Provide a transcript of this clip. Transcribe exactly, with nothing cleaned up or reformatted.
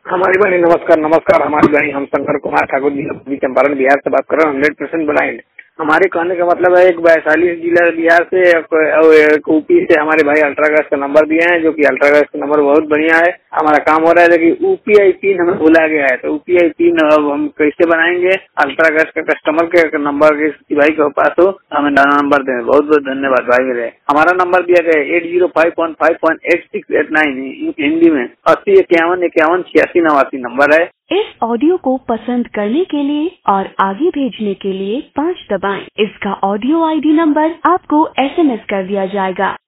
हमारी बहनी नमस्कार नमस्कार हमारी बहनी हम शंकर कुमार ठाकुर जी चंपारण बिहार से बात कर रहे हैं। Hundred percent blind. हमारे कहने का मतलब है एक वैशाली जिला बिहार से एक यूपी से हमारे भाई अल्ट्रागैस का नंबर दिए हैं, जो कि अल्ट्रागैस का नंबर बहुत बढ़िया है। हमारा काम हो रहा है, लेकिन यूपीआई पिन हमें भुला गया है, तो यूपीआई पिन अब हम कैसे बनाएंगे? अल्ट्रागैस का कस्टमर के नंबर के भाई के पास हो, हमें नंबर दें। बहुत बहुत धन्यवाद भाई मेरे। हमारा नंबर दिया गया है eight zero five one five one eight six eight nine Hindi में अस्सी इक्यावन इक्यावन छियासी नवासी नंबर है। इस ऑडियो को पसंद करने के लिए और आगे भेजने के लिए पाँच दबाएं। इसका ऑडियो आईडी नंबर आपको एसएमएस कर दिया जाएगा।